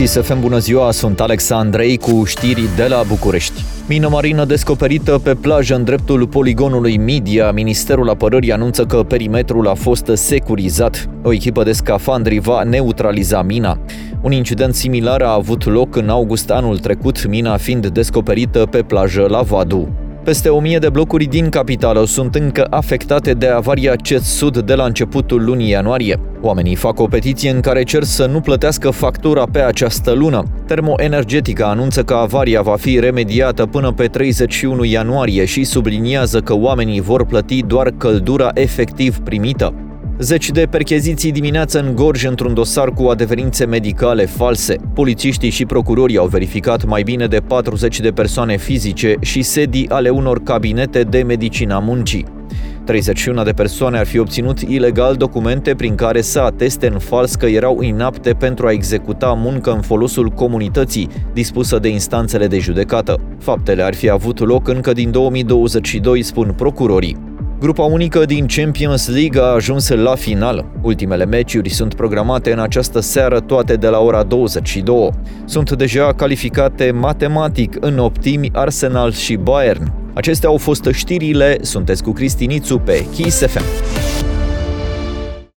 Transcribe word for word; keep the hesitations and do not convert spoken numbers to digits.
Kiss F M, bună ziua, sunt Alex Andrei cu știri de la București. Mină marină descoperită pe plajă în dreptul poligonului Midia. Ministerul Apărării anunță că perimetrul a fost securizat. O echipă de scafandri va neutraliza mina. Un incident similar a avut loc în august anul trecut, mina fiind descoperită pe plajă la Vadu. Peste o mie de blocuri din capitală sunt încă afectate de avaria C E Z Sud de la începutul lunii ianuarie. Oamenii fac o petiție în care cer să nu plătească factura pe această lună. Termoenergetica anunță că avaria va fi remediată până pe treizeci și unu ianuarie și subliniază că oamenii vor plăti doar căldura efectiv primită. Zeci de percheziții dimineața în Gorj într-un dosar cu adeverințe medicale false. Polițiștii și procurorii au verificat mai bine de patruzeci de persoane fizice și sedii ale unor cabinete de medicina muncii. treizeci și unu de persoane ar fi obținut ilegal documente prin care să ateste în fals că erau inapte pentru a executa muncă în folosul comunității, dispusă de instanțele de judecată. Faptele ar fi avut loc încă din două mii douăzeci și doi, spun procurorii. Grupa unică din Champions League a ajuns la final. Ultimele meciuri sunt programate în această seară, toate de la ora douăzeci și două. Sunt deja calificate matematic în optimi Arsenal și Bayern. Acestea au fost știrile, sunteți cu Cristi Nițu pe Kiss F M.